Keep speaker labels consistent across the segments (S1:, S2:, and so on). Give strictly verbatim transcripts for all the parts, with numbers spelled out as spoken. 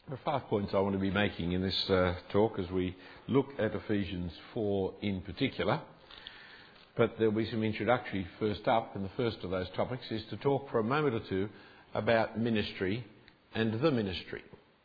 S1: There are five points I want to be making in this uh, talk as we look at Ephesians four in particular. But there'll be some introductory first up, and the first of those topics is to talk for a moment or two about ministry and the ministry.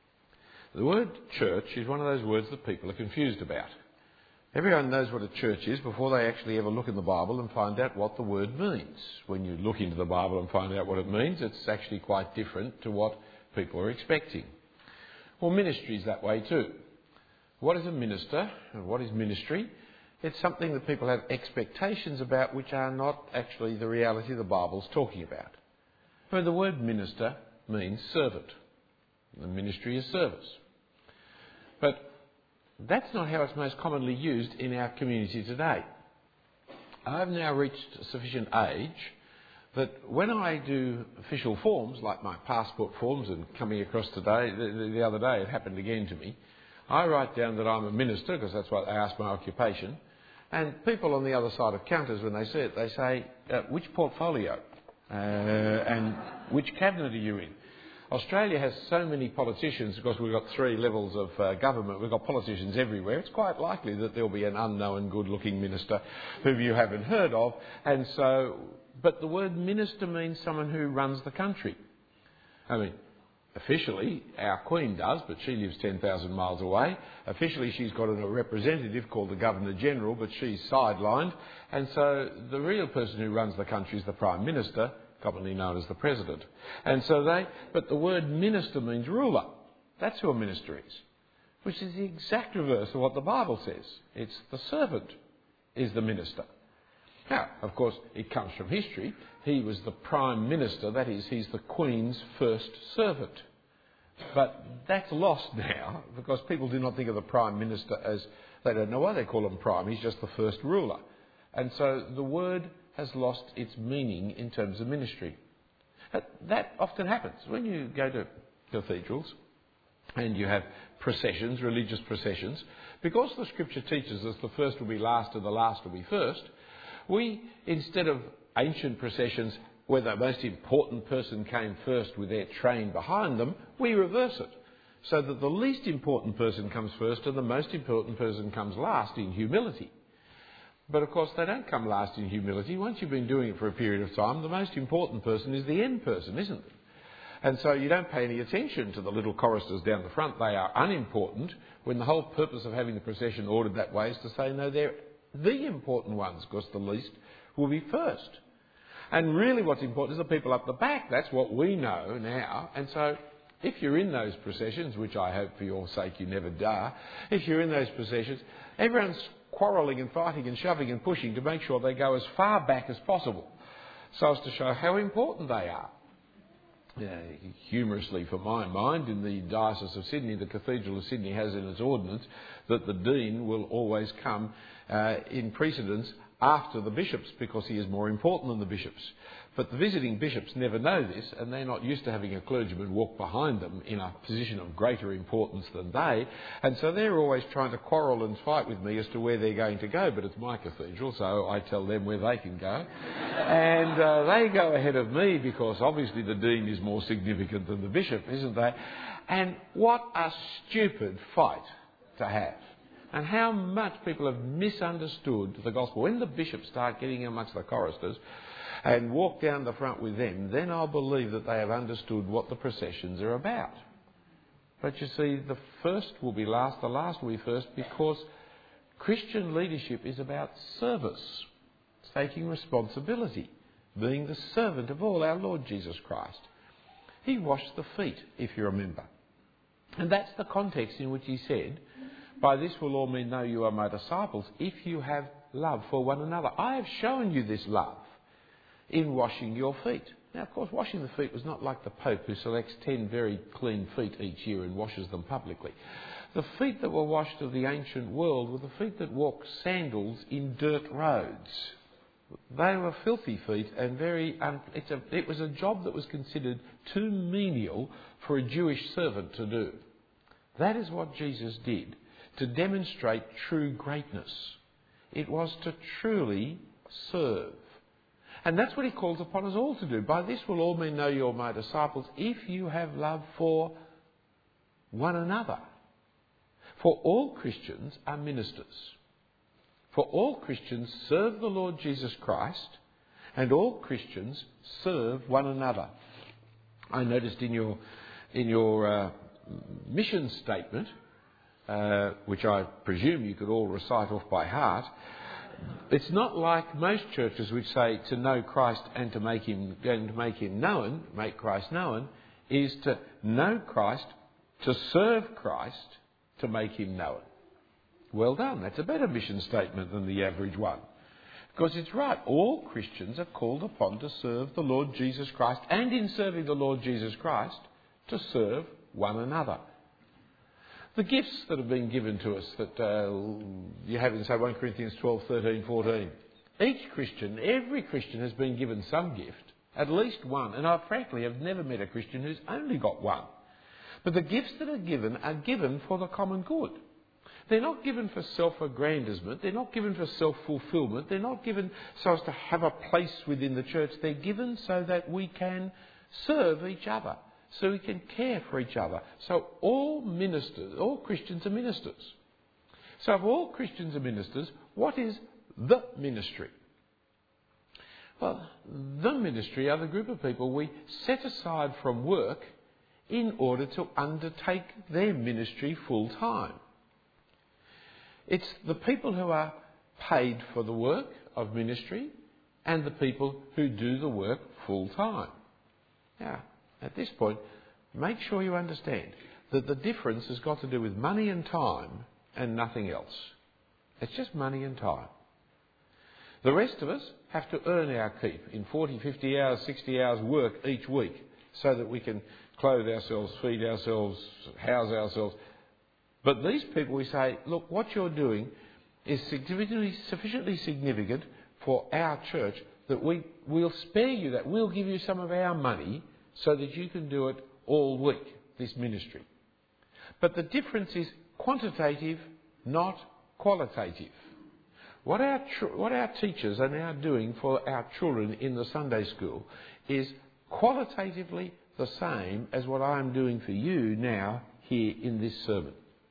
S1: The word church is one of those words that people are confused about. Everyone knows what a church is before they actually ever look in the Bible and find out what the word means. When you look into the Bible and find out what it means, it's actually quite different to what people are expecting. Well, ministry is that way too. What is a minister and what is ministry? It's something that people have expectations about which are not actually the reality the Bible's talking about. I mean, the word minister means servant. The ministry is service. But that's not how it's most commonly used in our community today. I've now reached sufficient age that when I do official forms, like my passport forms and coming across today, the, the other day it happened again to me, I write down that I'm a minister, because that's what they ask my occupation, and people on the other side of counters, when they see it, they say, uh, which portfolio uh, and which cabinet are you in? Australia has so many politicians because we've got three levels of uh, government. We've got politicians everywhere. It's quite likely that there'll be an unknown good-looking minister whom you haven't heard of. And so, but the word minister means someone who runs the country. I mean, officially, our Queen does, but she lives ten thousand miles away. Officially, she's got a representative called the Governor-General, but she's sidelined. And so the real person who runs the country is the Prime Minister, commonly known as the President. And so they, but the word minister means ruler. That's who a minister is, which is the exact reverse of what the Bible says. It's the servant is the minister. Now, of course, it comes from history. He was the Prime Minister, that is, he's the Queen's first servant. But that's lost now, because people do not think of the Prime Minister as, they don't know why they call him Prime, he's just the first ruler. And so the word has lost its meaning in terms of ministry. That often happens when you go to cathedrals and you have processions, religious processions. Because the Scripture teaches us the first will be last and the last will be first, we, instead of ancient processions where the most important person came first with their train behind them, we reverse it, so that the least important person comes first and the most important person comes last in humility. But of course they don't come last in humility. Once you've been doing it for a period of time, the most important person is the end person, isn't it? And so you don't pay any attention to the little choristers down the front. They are unimportant, when the whole purpose of having the procession ordered that way is to say, no, they're the important ones, because the least will be first. And really what's important is the people up the back. That's what we know now. And so if you're in those processions, which I hope for your sake you never do, if you're in those processions, everyone's quarrelling and fighting and shoving and pushing to make sure they go as far back as possible, so as to show how important they are. Uh, humorously, for my mind, in the Diocese of Sydney, the Cathedral of Sydney has in its ordinance that the Dean will always come uh, in precedence after the bishops, because he is more important than the bishops. But the visiting bishops never know this, and they're not used to having a clergyman walk behind them in a position of greater importance than they, and so they're always trying to quarrel and fight with me as to where they're going to go. But it's my cathedral, so I tell them where they can go. And uh, they go ahead of me, because obviously the dean is more significant than the bishop, isn't they? And what a stupid fight to have. And how much people have misunderstood the gospel. When the bishops start getting amongst the choristers and walk down the front with them, then I'll believe that they have understood what the processions are about. But you see, the first will be last, the last will be first, because Christian leadership is about service, taking responsibility, being the servant of all, our Lord Jesus Christ. He washed the feet, if you remember. And that's the context in which he said, by this will all men know you are my disciples, if you have love for one another. I have shown you this love in washing your feet. Now, of course, washing the feet was not like the Pope, who selects ten very clean feet each year and washes them publicly. The feet that were washed of the ancient world were the feet that walked sandals in dirt roads. They were filthy feet, and very. Um, it's a, it was a job that was considered too menial for a Jewish servant to do. That is what Jesus did, to demonstrate true greatness. It was to truly serve. And that's what he calls upon us all to do. By this will all men know you're my disciples, if you have love for one another. For all Christians are ministers. For all Christians serve the Lord Jesus Christ, and all Christians serve one another. I noticed in your in your uh, mission statement, uh, which I presume you could all recite off by heart, it's not like most churches which say to know Christ and to make him and to make him known, make Christ known, is to know Christ, to serve Christ, to make him known. Well done. That's a better mission statement than the average one. Because it's right. All Christians are called upon to serve the Lord Jesus Christ, and in serving the Lord Jesus Christ, to serve one another. The gifts that have been given to us that uh, you have in, say, First Corinthians twelve, thirteen, fourteen. Each Christian, every Christian has been given some gift, at least one. And I frankly have never met a Christian who's only got one. But the gifts that are given are given for the common good. They're not given for self-aggrandisement. They're not given for self-fulfillment. They're not given so as to have a place within the church. They're given so that we can serve each other, so we can care for each other. So all ministers, all Christians are ministers. So if all Christians are ministers, what is the ministry? Well, the ministry are the group of people we set aside from work in order to undertake their ministry full time. It's the people who are paid for the work of ministry and the people who do the work full time. Now, at this point, make sure you understand that the difference has got to do with money and time and nothing else. It's just money and time. The rest of us have to earn our keep in forty, fifty hours, sixty hours work each week so that we can clothe ourselves, feed ourselves, house ourselves. But these people, we say, look, what you're doing is significantly, sufficiently significant for our church that we, we'll spare you that. We'll give you some of our money so that you can do it all week, this ministry. But the difference is quantitative, not qualitative. What our, what our teachers are now doing for our children in the Sunday school is qualitatively the same as what I'm doing for you now here in this sermon.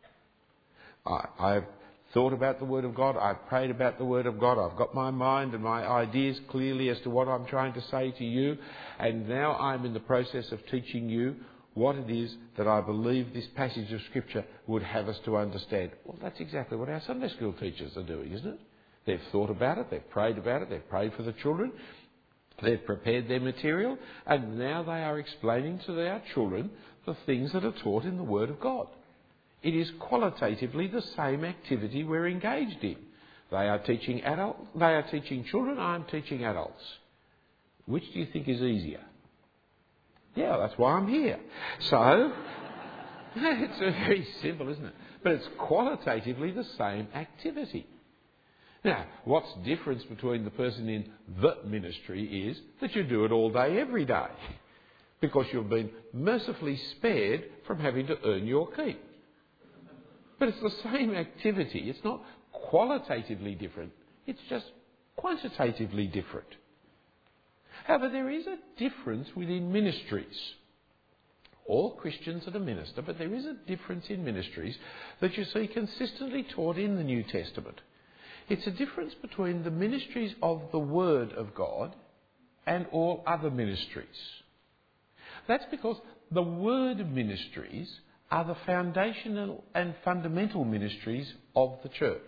S1: I, I've thought about the Word of God, I've prayed about the Word of God, I've got my mind and my ideas clearly as to what I'm trying to say to you, and now I'm in the process of teaching you what it is that I believe this passage of Scripture would have us to understand. Well, that's exactly what our Sunday school teachers are doing, isn't it? They've thought about it, they've prayed about it, they've prayed for the children, they've prepared their material, and now they are explaining to their children the things that are taught in the Word of God. It is qualitatively the same activity we're engaged in. They are teaching adult, they are teaching children, I'm teaching adults. Which do you think is easier? Yeah, that's why I'm here. So, it's very simple, isn't it? But it's qualitatively the same activity. Now, what's the difference between the person in the ministry is that you do it all day, every day. Because you've been mercifully spared from having to earn your keep. But it's the same activity. It's not qualitatively different. It's just quantitatively different. However, there is a difference within ministries. All Christians are a minister, but there is a difference in ministries that you see consistently taught in the New Testament. It's a difference between the ministries of the Word of God and all other ministries. That's because the Word ministries are the foundational and fundamental ministries of the church.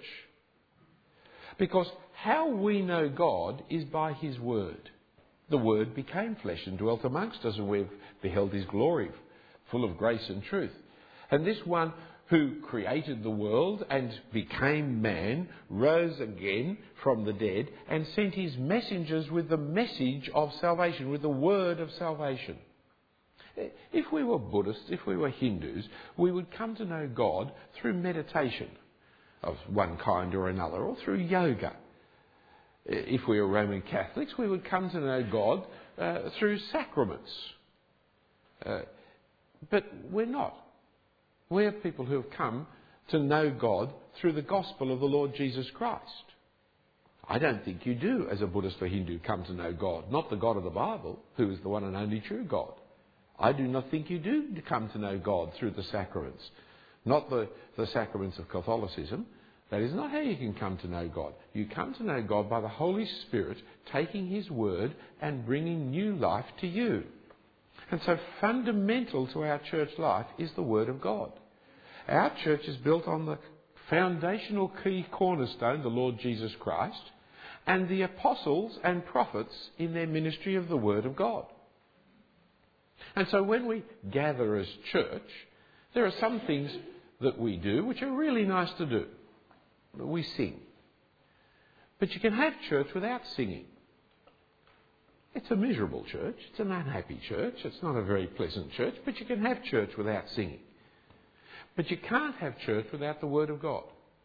S1: Because how we know God is by His Word. The Word became flesh and dwelt amongst us, and we've beheld His glory, full of grace and truth. And this one who created the world and became man rose again from the dead and sent His messengers with the message of salvation, with the word of salvation. If we were Buddhists, if we were Hindus, we would come to know God through meditation of one kind or another, or through yoga. If we were Roman Catholics, we would come to know God uh, through sacraments. Uh, but we're not. We're people who have come to know God through the gospel of the Lord Jesus Christ. I don't think you do, as a Buddhist or Hindu, come to know God. Not the God of the Bible, who is the one and only true God. I do not think you do come to know God through the sacraments, not the, the sacraments of Catholicism. That is not how you can come to know God. You come to know God by the Holy Spirit taking His word and bringing new life to you. And so fundamental to our church life is the Word of God. Our church is built on the foundational key cornerstone, the Lord Jesus Christ, and the apostles and prophets in their ministry of the Word of God. And so when we gather as church, there are some things that we do which are really nice to do. We sing. But you can have church without singing. It's a miserable church. It's an unhappy church. It's not a very pleasant church. But you can have church without singing. But you can't have church without the Word of God.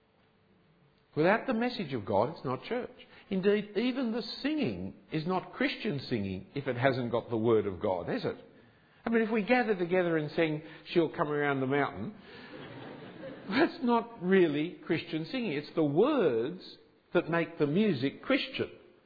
S1: Without the message of God, it's not church. Indeed, even the singing is not Christian singing if it hasn't got the Word of God, is it? I mean, if we gather together and sing, "She'll Come Around the Mountain," that's not really Christian singing. It's the words that make the music Christian.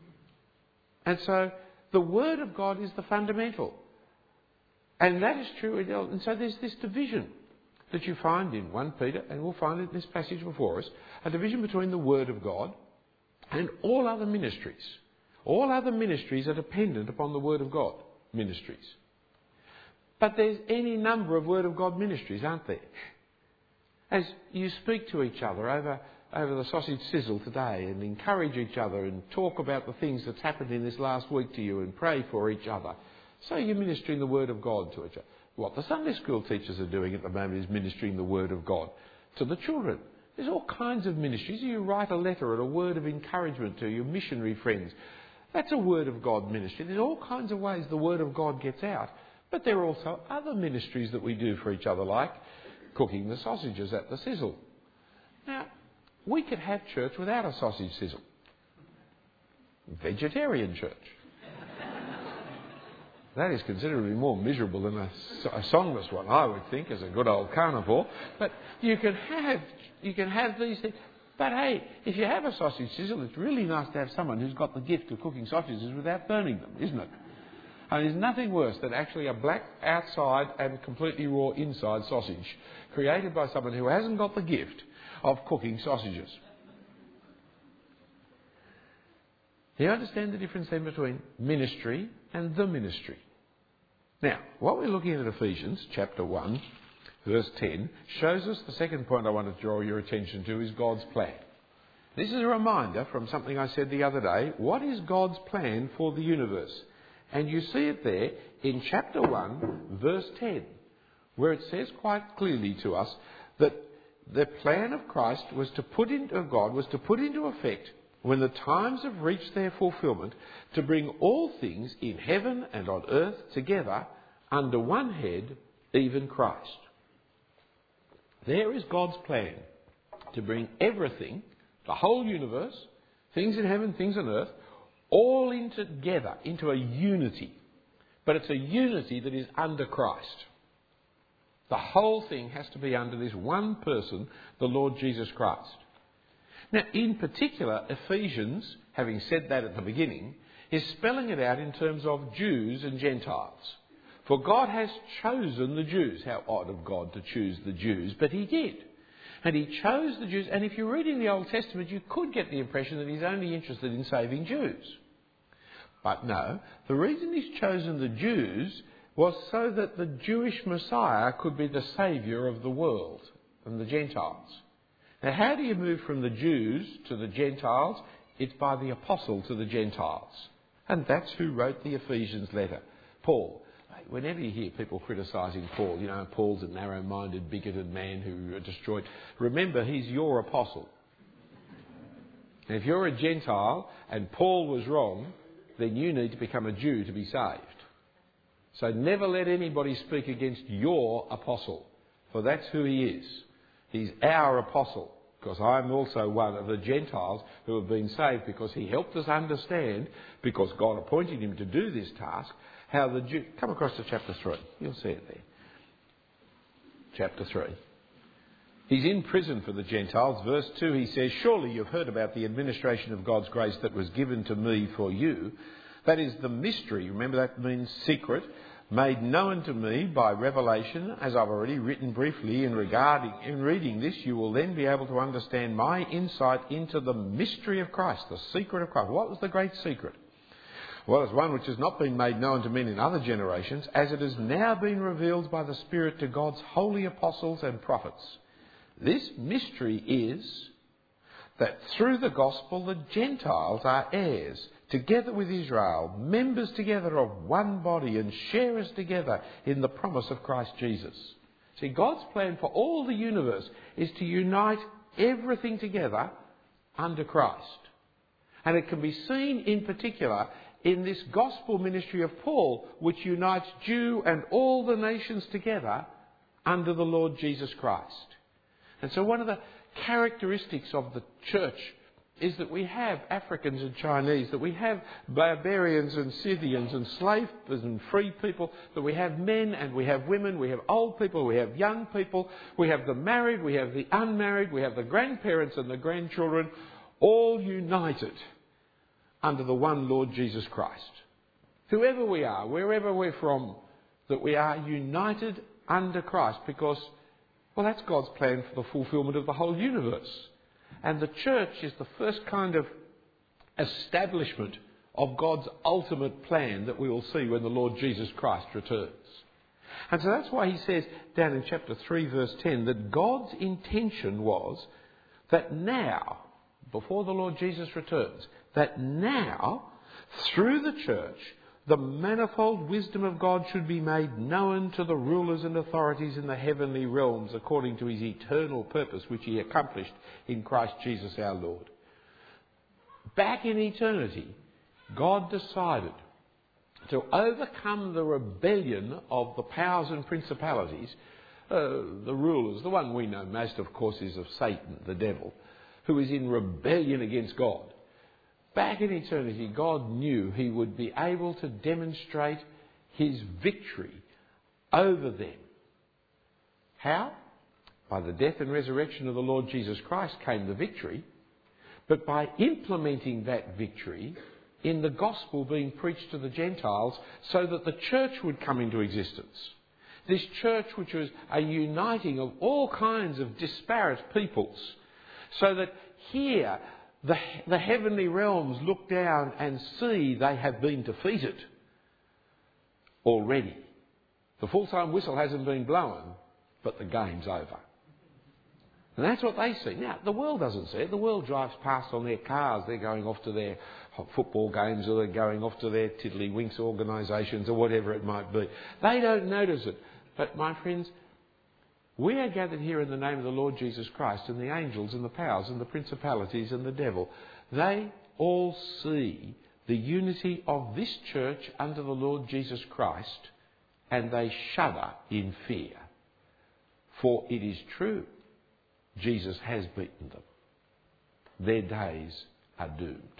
S1: And so the Word of God is the fundamental. And that is true. And so there's this division that you find in First Peter, and we'll find it in this passage before us, a division between the Word of God and all other ministries. All other ministries are dependent upon the Word of God ministries. But there's any number of Word of God ministries, aren't there? As you speak to each other over, over the sausage sizzle today and encourage each other and talk about the things that's happened in this last week to you and pray for each other. So you're ministering the Word of God to each other. What the Sunday school teachers are doing at the moment is ministering the Word of God to the children. There's all kinds of ministries. You write a letter and a word of encouragement to your missionary friends. That's a Word of God ministry. There's all kinds of ways the Word of God gets out. But there are also other ministries that we do for each other, like cooking the sausages at the sizzle. Now, we could have church without a sausage sizzle. Vegetarian church. That is considerably more miserable than a, a songless one, I would think, as a good old carnivore. But you can have you can have these things. But hey, if you have a sausage sizzle, it's really nice to have someone who's got the gift of cooking sausages without burning them, isn't it? And there's nothing worse than actually a black outside and completely raw inside sausage created by someone who hasn't got the gift of cooking sausages. Do you understand the difference then between ministry and the ministry? Now, what we're looking at in Ephesians chapter one, verse ten, shows us the second point I want to draw your attention to is God's plan. This is a reminder from something I said the other day. What is God's plan for the universe? And you see it there in chapter one, verse ten, where it says quite clearly to us that the plan of Christ was to put into, of God was to put into effect, when the times have reached their fulfilment, to bring all things in heaven and on earth together under one head, even Christ. There is God's plan to bring everything, the whole universe, things in heaven, things on earth, all in together into a unity. But it's a unity that is under Christ. The whole thing has to be under this one person, the Lord Jesus Christ. Now, in particular, Ephesians, having said that at the beginning, is spelling it out in terms of Jews and Gentiles. For God has chosen the Jews. How odd of God to choose the Jews, but He did. And He chose the Jews. And if you're reading the Old Testament, you could get the impression that He's only interested in saving Jews. But no, the reason He's chosen the Jews was so that the Jewish Messiah could be the saviour of the world and the Gentiles. Now, how do you move from the Jews to the Gentiles? It's by the apostle to the Gentiles. And that's who wrote the Ephesians letter, Paul. Whenever you hear people criticising Paul, you know, Paul's a narrow-minded, bigoted man who destroyed. Remember, he's your apostle. And if you're a Gentile and Paul was wrong, then you need to become a Jew to be saved. So never let anybody speak against your apostle, for that's who he is. He's our apostle, because I'm also one of the Gentiles who have been saved, because he helped us understand, because God appointed him to do this task, how the Jew... Come across to chapter three. You'll see it there. Chapter three. He's in prison for the Gentiles. Verse two, he says, "Surely you've heard about the administration of God's grace that was given to me for you. That is the mystery," remember that means secret, made known to me by revelation, as I've already written briefly in regarding, in reading this, you will then be able to understand my insight into the mystery of Christ, the secret of Christ. What was the great secret? Well, it's one which has not been made known to men in other generations, as it has now been revealed by the Spirit to God's holy apostles and prophets. This mystery is that through the gospel the Gentiles are heirs, together with Israel, members together of one body and sharers together in the promise of Christ Jesus. See, God's plan for all the universe is to unite everything together under Christ. And it can be seen in particular in this gospel ministry of Paul, which unites Jew and all the nations together under the Lord Jesus Christ. And so one of the characteristics of the church is that we have Africans and Chinese, that we have barbarians and Scythians and slaves and free people, that we have men and we have women, we have old people, we have young people, we have the married, we have the unmarried, we have the grandparents and the grandchildren, all united under the one Lord Jesus Christ. Whoever we are, wherever we're from, that we are united under Christ because, well, that's God's plan for the fulfilment of the whole universe. And the church is the first kind of establishment of God's ultimate plan that we will see when the Lord Jesus Christ returns. And so that's why he says down in chapter three verse ten that God's intention was that now, before the Lord Jesus returns, that now, through the church, the manifold wisdom of God should be made known to the rulers and authorities in the heavenly realms according to his eternal purpose which he accomplished in Christ Jesus our Lord. Back in eternity, God decided to overcome the rebellion of the powers and principalities, uh, the rulers. The one we know most, of course, is of Satan, the devil, who is in rebellion against God. Back in eternity, God knew he would be able to demonstrate his victory over them. How? By the death and resurrection of the Lord Jesus Christ came the victory, but by implementing that victory in the gospel being preached to the Gentiles so that the church would come into existence. This church which was a uniting of all kinds of disparate peoples, so that here The, the heavenly realms look down and see they have been defeated already. The full-time whistle hasn't been blown, but the game's over. And that's what they see. Now, the world doesn't see it. The world drives past on their cars. They're going off to their football games or they're going off to their tiddlywinks organisations or whatever it might be. They don't notice it. But, my friends, we are gathered here in the name of the Lord Jesus Christ, and the angels and the powers and the principalities and the devil. They all see the unity of this church under the Lord Jesus Christ, and they shudder in fear. For it is true, Jesus has beaten them. Their days are doomed.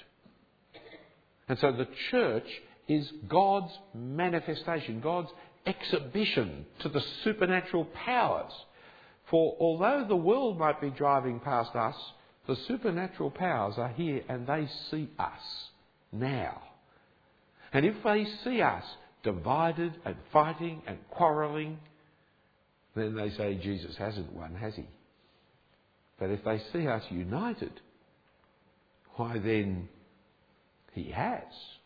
S1: And so the church is God's manifestation, God's exhibition to the supernatural powers. For although the world might be driving past us, the supernatural powers are here and they see us now. And if they see us divided and fighting and quarrelling, then they say Jesus hasn't won, has he? But if they see us united, why then he has.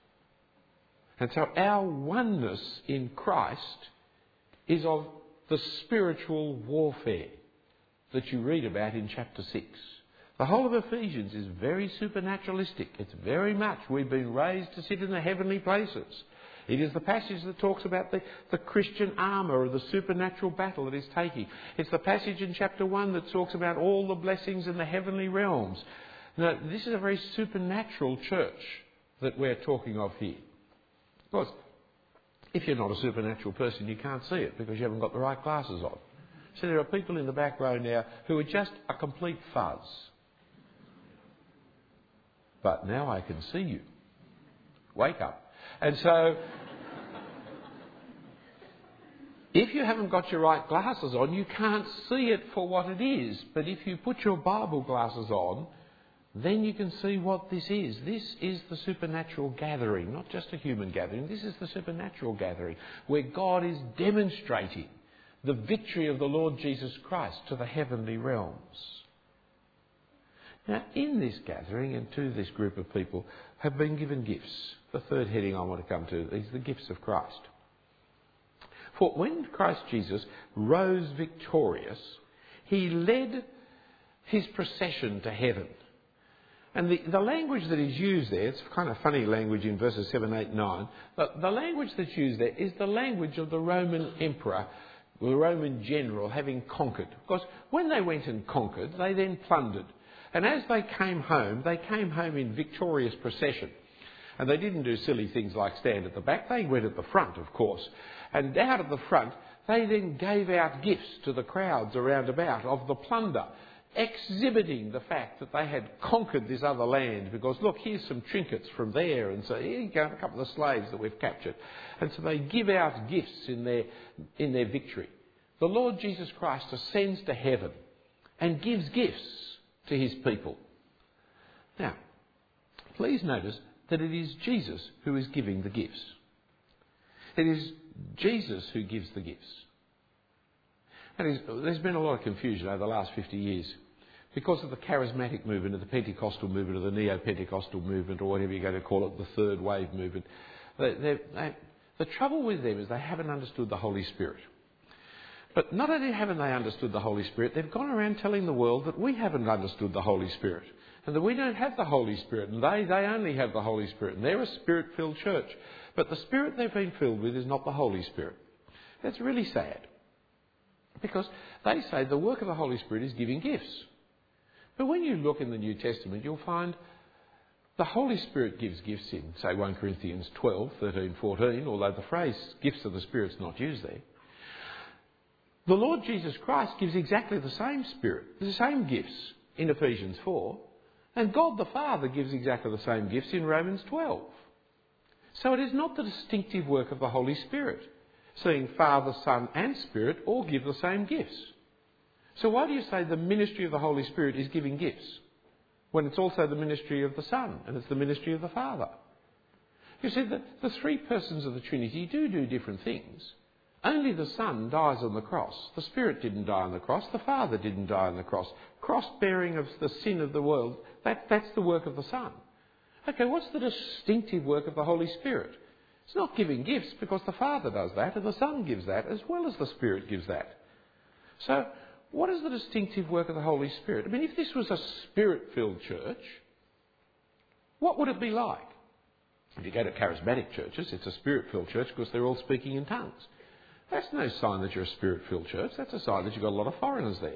S1: And so our oneness in Christ is of the spiritual warfare that you read about in chapter six. The whole of Ephesians is very supernaturalistic. It's very much we've been raised to sit in the heavenly places. It is the passage that talks about the, the Christian armour or the supernatural battle that is taking. It's the passage in chapter one that talks about all the blessings in the heavenly realms. Now, this is a very supernatural church that we're talking of here. Of course, if you're not a supernatural person, you can't see it because you haven't got the right glasses on. So there are people in the back row now who are just a complete fuzz. But now I can see you. Wake up. And so, if you haven't got your right glasses on, you can't see it for what it is. But if you put your Bible glasses on, then you can see what this is. This is the supernatural gathering, not just a human gathering. This is the supernatural gathering where God is demonstrating the victory of the Lord Jesus Christ to the heavenly realms. Now, in this gathering and to this group of people have been given gifts. The third heading I want to come to is the gifts of Christ. For when Christ Jesus rose victorious, he led his procession to heaven. And the, the language that is used there, it's kind of funny language in verses seven, eight, nine. But the language that's used there is the language of the Roman emperor, the Roman general having conquered. Because when they went and conquered, they then plundered. And as they came home, they came home in victorious procession. And they didn't do silly things like stand at the back. They went at the front, of course. And out at the front, they then gave out gifts to the crowds around about of the plunder, exhibiting the fact that they had conquered this other land. Because, look, here's some trinkets from there. And so here you go, a couple of slaves that we've captured. And so they give out gifts in their, in their victory. The Lord Jesus Christ ascends to heaven and gives gifts to his people. Now, please notice that it is Jesus who is giving the gifts. It is Jesus who gives the gifts. And there's been a lot of confusion over the last fifty years because of the charismatic movement, of the Pentecostal movement, or the neo-Pentecostal movement, or whatever you're going to call it, the third wave movement. They, they, they, the trouble with them is they haven't understood the Holy Spirit. But not only haven't they understood the Holy Spirit, they've gone around telling the world that we haven't understood the Holy Spirit and that we don't have the Holy Spirit, and they, they only have the Holy Spirit, and they're a Spirit-filled church. But the Spirit they've been filled with is not the Holy Spirit. That's really sad, because they say the work of the Holy Spirit is giving gifts. But when you look in the New Testament, you'll find the Holy Spirit gives gifts in, say, First Corinthians twelve, thirteen, fourteen, although the phrase gifts of the Spirit's not used there. The Lord Jesus Christ gives exactly the same Spirit, the same gifts in Ephesians four, and God the Father gives exactly the same gifts in Romans twelve. So it is not the distinctive work of the Holy Spirit, seeing Father, Son and Spirit all give the same gifts. So why do you say the ministry of the Holy Spirit is giving gifts, when it's also the ministry of the Son and it's the ministry of the Father? You see, the, the three persons of the Trinity do do different things. Only the Son dies on the cross. The Spirit didn't die on the cross. The Father didn't die on the cross. Cross-bearing of the sin of the world, that, that's the work of the Son. Okay, what's the distinctive work of the Holy Spirit? It's not giving gifts, because the Father does that and the Son gives that as well as the Spirit gives that. So, what is the distinctive work of the Holy Spirit? I mean, if this was a Spirit-filled church, what would it be like? If you go to charismatic churches, it's a Spirit-filled church because they're all speaking in tongues. That's no sign that you're a Spirit-filled church. That's a sign that you've got a lot of foreigners there.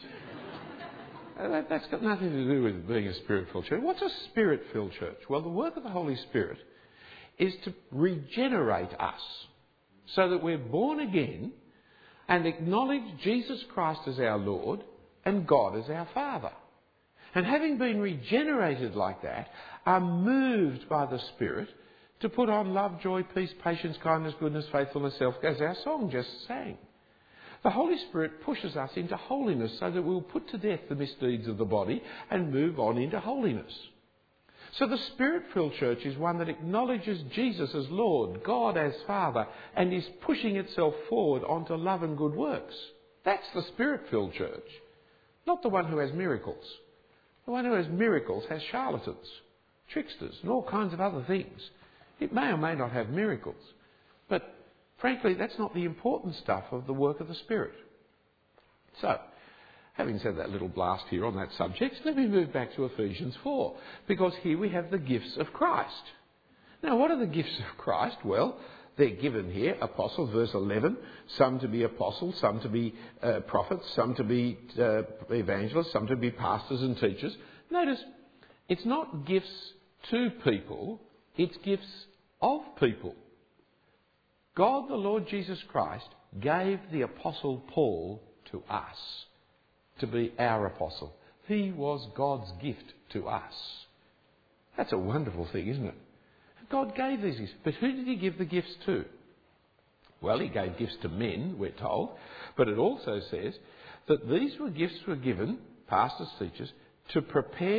S1: that, that's got nothing to do with being a Spirit-filled church. What's a Spirit-filled church? Well, the work of the Holy Spirit is to regenerate us so that we're born again and acknowledge Jesus Christ as our Lord and God as our Father. And having been regenerated like that, are moved by the Spirit to put on love, joy, peace, patience, kindness, goodness, faithfulness, self, as our song just sang. The Holy Spirit pushes us into holiness so that we'll put to death the misdeeds of the body and move on into holiness. So the Spirit-filled church is one that acknowledges Jesus as Lord, God as Father, and is pushing itself forward onto love and good works. That's the Spirit-filled church, not the one who has miracles. The one who has miracles has charlatans, tricksters, and all kinds of other things. It may or may not have miracles, but frankly, that's not the important stuff of the work of the Spirit. So, having said that little blast here on that subject, let me move back to Ephesians four, because here we have the gifts of Christ. Now, what are the gifts of Christ? Well, they're given here, apostles, verse eleven, some to be apostles, some to be uh, prophets, some to be uh, evangelists, some to be pastors and teachers. Notice, it's not gifts to people, it's gifts of people. God, the Lord Jesus Christ, gave the Apostle Paul to us to be our apostle. He was God's gift to us. That's a wonderful thing, isn't it? God gave these gifts. But who did he give the gifts to? Well, he gave gifts to men, we're told. But it also says that these were gifts were given, pastors, teachers, to prepare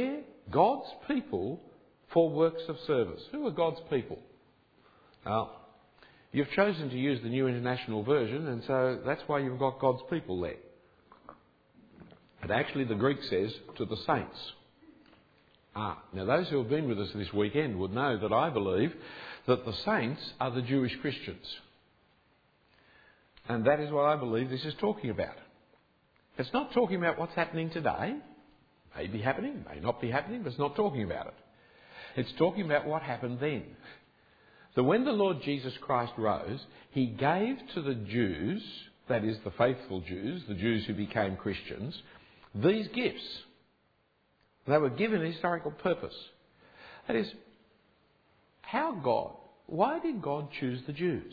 S1: God's people for works of service. Who are God's people? Well, you've chosen to use the New International Version, and so that's why you've got God's people there. But actually the Greek says, to the saints. Ah, now those who have been with us this weekend would know that I believe that the saints are the Jewish Christians. And that is what I believe this is talking about. It's not talking about what's happening today. May be happening, may not be happening, but it's not talking about it. It's talking about what happened then. So when the Lord Jesus Christ rose, he gave to the Jews, that is the faithful Jews, the Jews who became Christians, these gifts. They were given a historical purpose. That is, how God, why did God choose the Jews?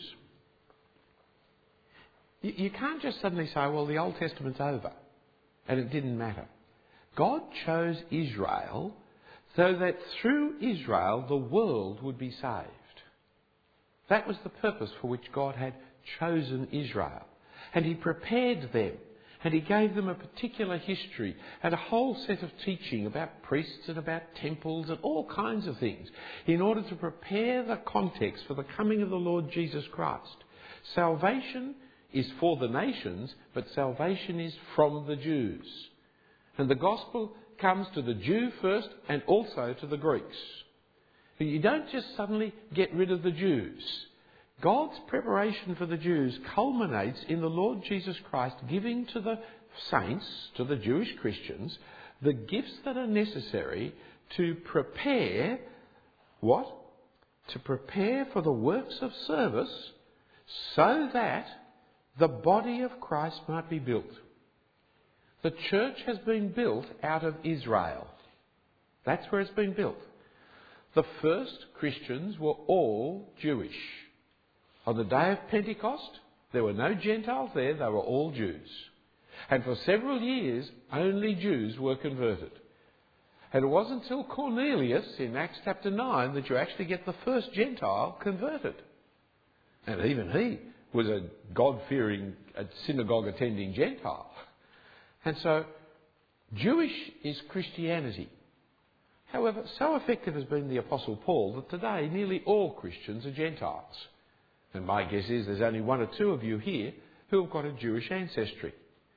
S1: You, you can't just suddenly say, well, the Old Testament's over, and it didn't matter. God chose Israel so that through Israel the world would be saved. That was the purpose for which God had chosen Israel. And he prepared them. And he gave them a particular history and a whole set of teaching about priests and about temples and all kinds of things in order to prepare the context for the coming of the Lord Jesus Christ. Salvation is for the nations, but salvation is from the Jews. And the gospel comes to the Jew first and also to the Greeks. You don't just suddenly get rid of the Jews. God's preparation for the Jews culminates in the Lord Jesus Christ giving to the saints, to the Jewish Christians, the gifts that are necessary to prepare what? To prepare for the works of service so that the body of Christ might be built. The church has been built out of Israel. That's where it's been built. The first Christians were all Jewish. On the day of Pentecost, there were no Gentiles there, they were all Jews. And for several years, only Jews were converted. And it wasn't until Cornelius in Acts chapter nine that you actually get the first Gentile converted. And even he was a God-fearing, synagogue-attending Gentile. And so, Jewish is Christianity. However, so effective has been the Apostle Paul that today nearly all Christians are Gentiles. And my guess is there's only one or two of you here who have got a Jewish ancestry.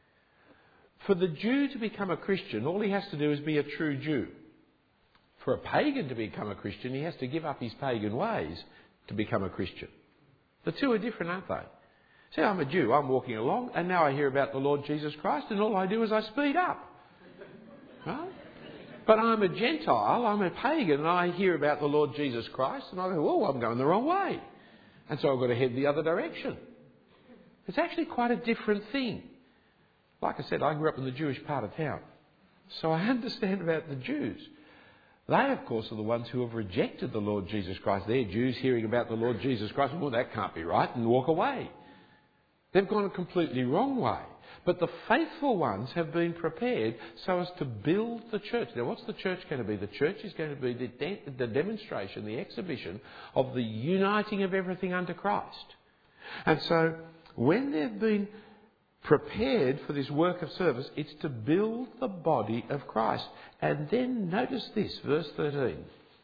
S1: For the Jew to become a Christian, all he has to do is be a true Jew. For a pagan to become a Christian, he has to give up his pagan ways to become a Christian. The two are different, aren't they? See, I'm a Jew, I'm walking along, and now I hear about the Lord Jesus Christ, and all I do is I speed up. Right? But I'm a Gentile, I'm a pagan, and I hear about the Lord Jesus Christ, and I go, oh, I'm going the wrong way. And so I've got to head the other direction. It's actually quite a different thing. Like I said, I grew up in the Jewish part of town. So I understand about the Jews. They, of course, are the ones who have rejected the Lord Jesus Christ. They're Jews hearing about the Lord Jesus Christ. Well, that can't be right, and walk away. They've gone a completely wrong way. But the faithful ones have been prepared so as to build the church. Now, what's the church going to be? The church is going to be the, de- the demonstration, the exhibition of the uniting of everything under Christ. And so, when they've been prepared for this work of service, it's to build the body of Christ. And then notice this, verse thirteen.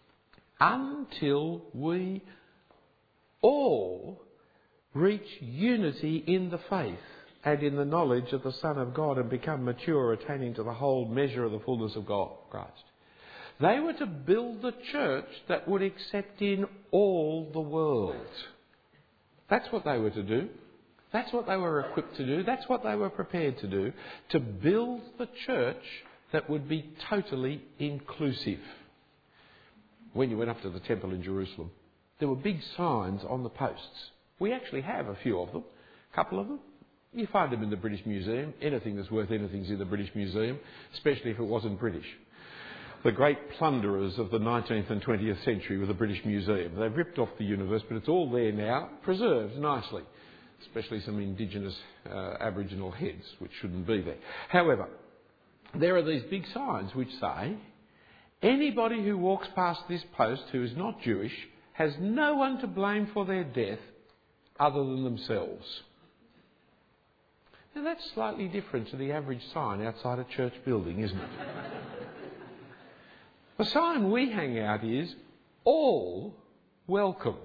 S1: Until we all reach unity in the faith and in the knowledge of the Son of God and become mature, attaining to the whole measure of the fullness of God, Christ. They were to build the church that would accept in all the world. That's what they were to do. That's what they were equipped to do. That's what they were prepared to do. To build the church that would be totally inclusive. When you went up to the temple in Jerusalem, there were big signs on the posts. We actually have a few of them, a couple of them. You find them in the British Museum. Anything that's worth anything's in the British Museum, especially if it wasn't British. The great plunderers of the nineteenth and twentieth century were the British Museum. They've ripped off the universe, but it's all there now, preserved nicely, especially some indigenous uh, Aboriginal heads, which shouldn't be there. However, there are these big signs which say, anybody who walks past this post who is not Jewish has no one to blame for their death other than themselves. Now that's slightly different to the average sign outside a church building, isn't it? The sign we hang out is all welcome.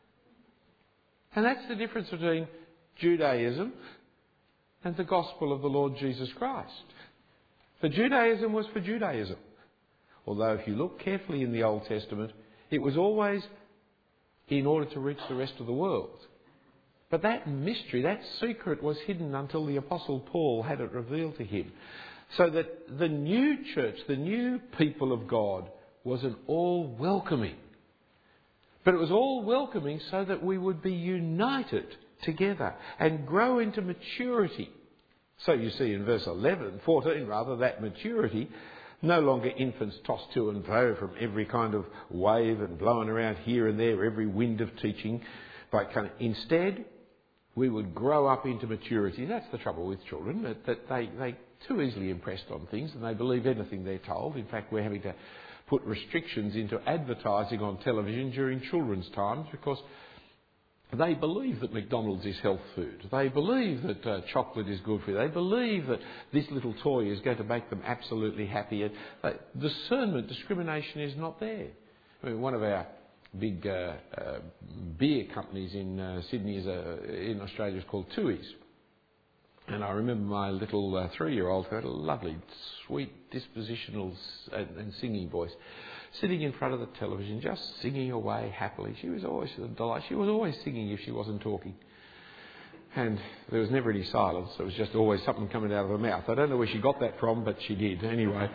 S1: And that's the difference between Judaism and the gospel of the Lord Jesus Christ. For Judaism was for Judaism. Although if you look carefully in the Old Testament, it was always in order to reach the rest of the world. But that mystery, that secret was hidden until the Apostle Paul had it revealed to him. So that the new church, the new people of God, was an all-welcoming. But it was all-welcoming so that we would be united together and grow into maturity. So you see in verse eleven, fourteen rather, that maturity, no longer infants tossed to and fro from every kind of wave and blowing around here and there, every wind of teaching. But kind of, instead, we would grow up into maturity. That's the trouble with children, that, that they, they're too easily impressed on things and they believe anything they're told. In fact, we're having to put restrictions into advertising on television during children's times because they believe that McDonald's is health food. They believe that uh, chocolate is good for you. They believe that this little toy is going to make them absolutely happy. And, uh, discernment, discrimination is not there. I mean, one of our big uh, uh, beer companies in uh, Sydney is uh, in Australia is called Tooheys. And I remember my little uh, three-year-old who had a lovely, sweet, dispositional and, and singing voice, sitting in front of the television, just singing away happily. She was always a delight. She was always singing if she wasn't talking. And there was never any silence. There was just always something coming out of her mouth. I don't know where she got that from, but she did anyway.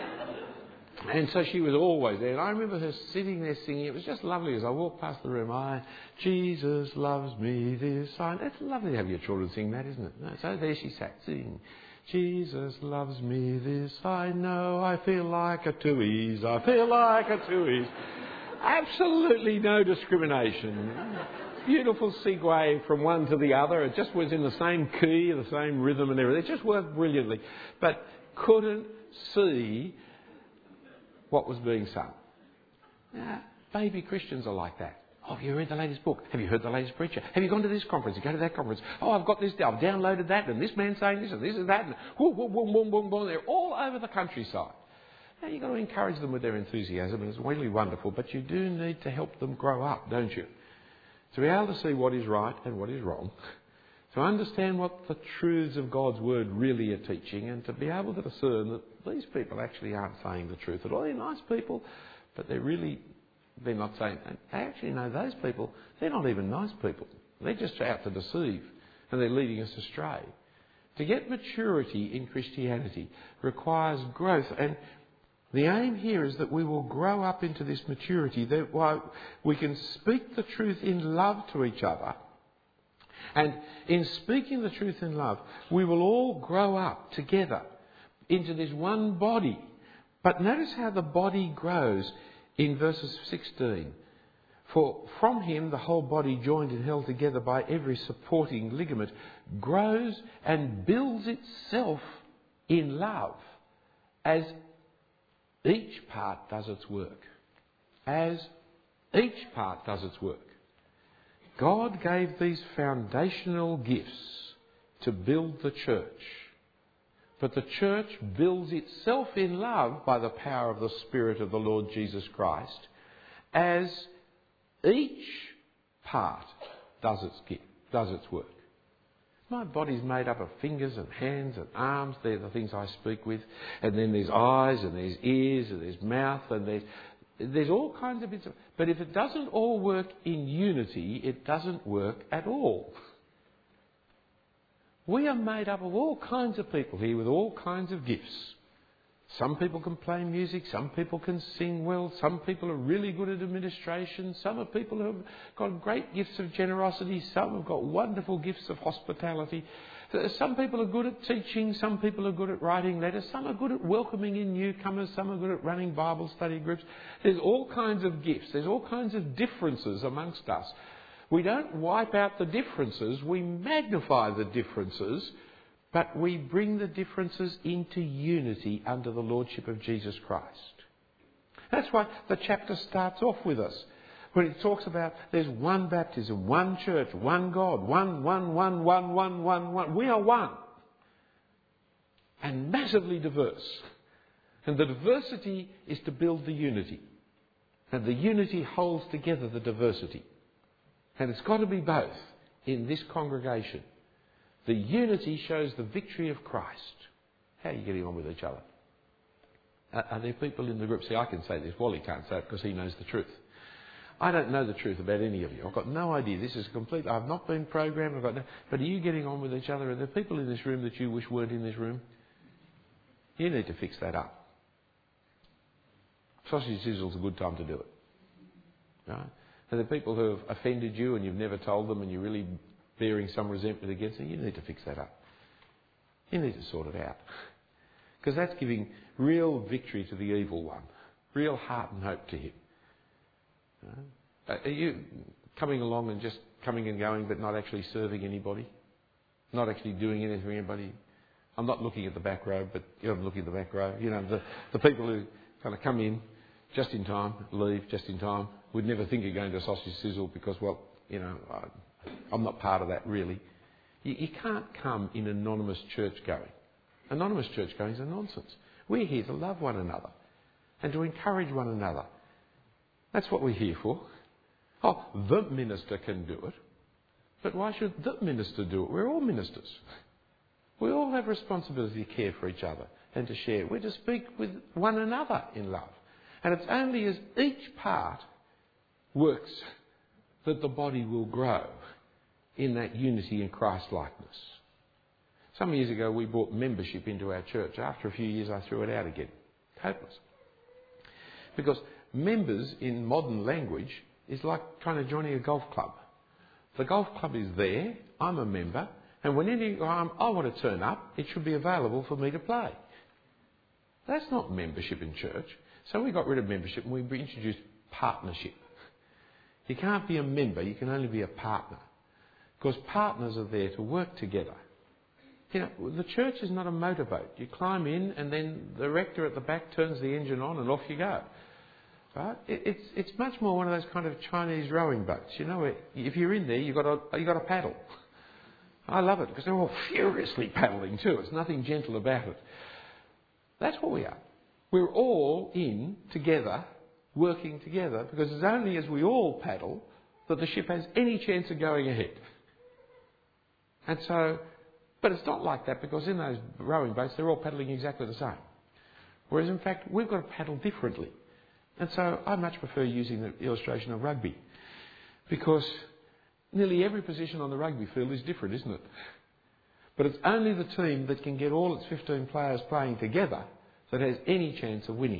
S1: And so she was always there. And I remember her sitting there singing. It was just lovely as I walked past the room. I, Jesus loves me, this I... It's lovely to have your children sing that, isn't it? So there she sat singing. Jesus loves me, this I know. I feel like a Tooheys. I feel like a Tooheys. Absolutely no discrimination. Beautiful segue from one to the other. It just was in the same key, the same rhythm and everything. It just worked brilliantly. But couldn't see what was being sung. Now, baby Christians are like that. Oh, have you read the latest book? Have you heard the latest preacher? Have you gone to this conference? You go to that conference? Oh, I've got this, I've downloaded that, and this man's saying this, and this and that, and whoom, whoom, whoom, whoom, whoom, whoom. They're all over the countryside. Now, you've got to encourage them with their enthusiasm, and it's really wonderful, but you do need to help them grow up, don't you? To be able to see what is right and what is wrong, to understand what the truths of God's Word really are teaching, and to be able to discern that these people actually aren't saying the truth at all. They're nice people, but they're really, they're not saying, they actually know those people, they're not even nice people. They're just out to deceive, and they're leading us astray. To get maturity in Christianity requires growth, and the aim here is that we will grow up into this maturity, that while we can speak the truth in love to each other. And in speaking the truth in love, we will all grow up together into this one body. But notice how the body grows in verses sixteen. For from him the whole body, joined and held together by every supporting ligament, grows and builds itself in love as each part does its work. As each part does its work. God gave these foundational gifts to build the church. But the church builds itself in love by the power of the Spirit of the Lord Jesus Christ as each part does its gift, does its work. My body's made up of fingers and hands and arms. They're the things I speak with. And then there's eyes and there's ears and there's mouth and there's... There's all kinds of bits of... But if it doesn't all work in unity, it doesn't work at all. We are made up of all kinds of people here with all kinds of gifts. Some people can play music, some people can sing well, some people are really good at administration, some are people who have got great gifts of generosity, some have got wonderful gifts of hospitality. Some people are good at teaching, some people are good at writing letters, some are good at welcoming in newcomers, some are good at running Bible study groups. There's all kinds of gifts, there's all kinds of differences amongst us. We don't wipe out the differences, we magnify the differences, but we bring the differences into unity under the Lordship of Jesus Christ. That's why the chapter starts off with us. When it talks about there's one baptism, one church, one God, one, one, one, one, one, one, one. We are one. And massively diverse. And the diversity is to build the unity. And the unity holds together the diversity. And it's got to be both in this congregation. The unity shows the victory of Christ. How are you getting on with each other? Are, are there people in the group? See, I can say this. Wally can't say it because he knows the truth. I don't know the truth about any of you. I've got no idea. This is complete. I've not been programmed. I've got no, but are you getting on with each other? Are there people in this room that you wish weren't in this room? You need to fix that up. Sausage sizzle's a good time to do it. Right? Are there people who have offended you and you've never told them and you're really bearing some resentment against them? You need to fix that up. You need to sort it out. Because that's giving real victory to the evil one. Real heart and hope to him. Right? Are you coming along and just coming and going but not actually serving anybody? Not actually doing anything for anybody? I'm not looking at the back row, but you know, I'm looking at the back row. You know, the, the people who kind of come in just in time, leave just in time, would never think of going to a sausage sizzle because, well, you know, I, I'm not part of that really. You, you can't come in anonymous church going. Anonymous church going is a nonsense. We're here to love one another and to encourage one another. That's what we're here for. Oh, the minister can do it. But why should the minister do it? We're all ministers. We all have responsibility to care for each other and to share. We're to speak with one another in love. And it's only as each part works that the body will grow in that unity and Christ-likeness. Some years ago we brought membership into our church. After a few years I threw it out again. Hopeless. Because members in modern language is like trying to join a golf club. The golf club is there, I'm a member, and when any time I want to turn up, it should be available for me to play. That's not membership in church. So we got rid of membership and we introduced partnership. You can't be a member, you can only be a partner. Because partners are there to work together. You know, the church is not a motorboat. You climb in and then the rector at the back turns the engine on and off you go. Right? It, it's it's much more one of those kind of Chinese rowing boats. You know, if you're in there, you've got to, you've got to paddle. I love it because they're all furiously paddling too. There's nothing gentle about it. That's what we are. We're all in together, working together, because it's only as we all paddle that the ship has any chance of going ahead. And so, but it's not like that because in those rowing boats they're all paddling exactly the same. Whereas in fact we've got to paddle differently. And so I much prefer using the illustration of rugby because nearly every position on the rugby field is different, isn't it? But it's only the team that can get all its fifteen players playing together that has any chance of winning.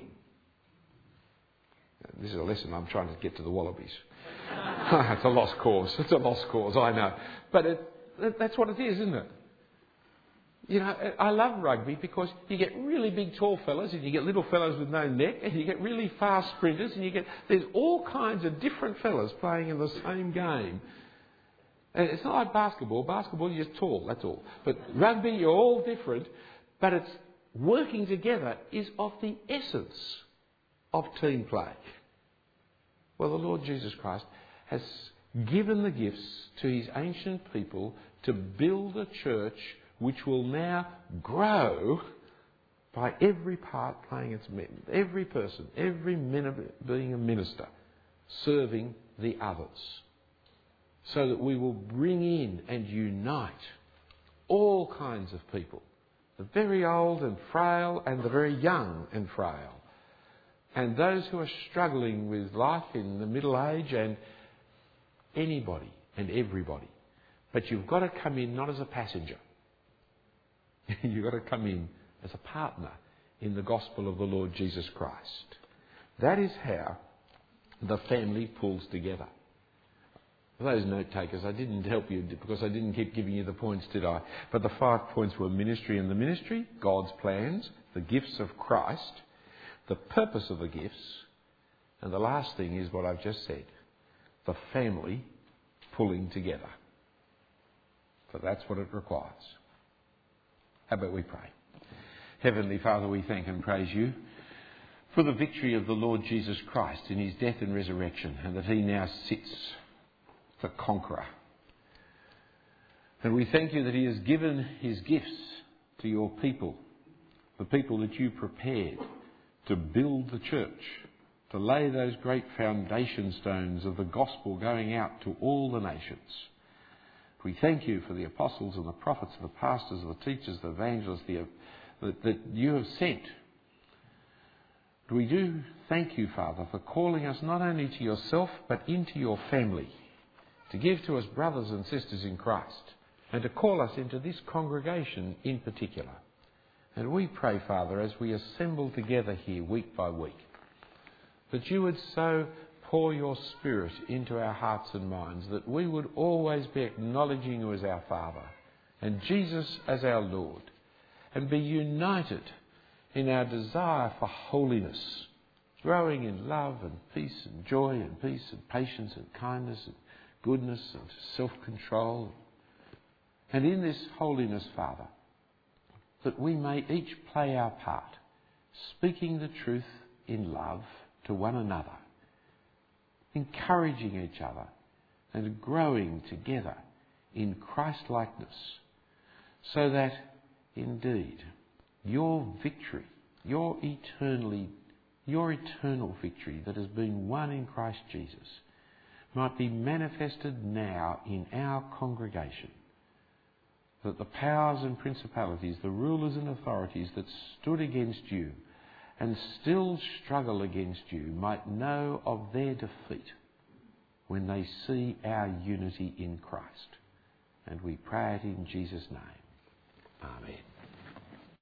S1: This is a lesson I'm trying to get to the Wallabies. It's a lost cause. It's a lost cause, I know. But it, that's what it is, isn't it? You know, I love rugby because you get really big tall fellas and you get little fellas with no neck and you get really fast sprinters and you get... There's all kinds of different fellas playing in the same game. And it's not like basketball. Basketball, you're just tall, that's all. But rugby, you're all different. But it's working together is of the essence of team play. Well, the Lord Jesus Christ has given the gifts to his ancient people to build a church which will now grow by every part playing its men, every person, every minute being a minister, serving the others, so that we will bring in and unite all kinds of people, the very old and frail and the very young and frail, and those who are struggling with life in the middle age and anybody and everybody. But you've got to come in not as a passenger. You've got to come in as a partner in the gospel of the Lord Jesus Christ. That is how the family pulls together. For those note takers, I didn't help you because I didn't keep giving you the points, did I? But the five points were ministry and the ministry, God's plans, the gifts of Christ, the purpose of the gifts, and the last thing is what I've just said, the family pulling together. For that's what it requires. How about we pray? Heavenly Father, we thank and praise you for the victory of the Lord Jesus Christ in his death and resurrection, and that he now sits the conqueror. And we thank you that he has given his gifts to your people, the people that you prepared to build the church, to lay those great foundation stones of the gospel going out to all the nations. We thank you for the apostles and the prophets, the pastors, the teachers, the evangelists the, that, that you have sent. We do thank you, Father, for calling us not only to yourself but into your family, to give to us brothers and sisters in Christ, and to call us into this congregation in particular. And we pray, Father, as we assemble together here week by week, that you would so pour your Spirit into our hearts and minds that we would always be acknowledging you as our Father and Jesus as our Lord, and be united in our desire for holiness, growing in love and peace and joy and peace and patience and kindness and goodness and self-control. And in this holiness, Father, that we may each play our part, speaking the truth in love to one another, encouraging each other and growing together in Christ-likeness, so that indeed your victory, your eternally, your eternal victory that has been won in Christ Jesus might be manifested now in our congregation, that the powers and principalities, the rulers and authorities that stood against you and still struggle against you might know of their defeat when they see our unity in Christ. And we pray it in Jesus' name. Amen.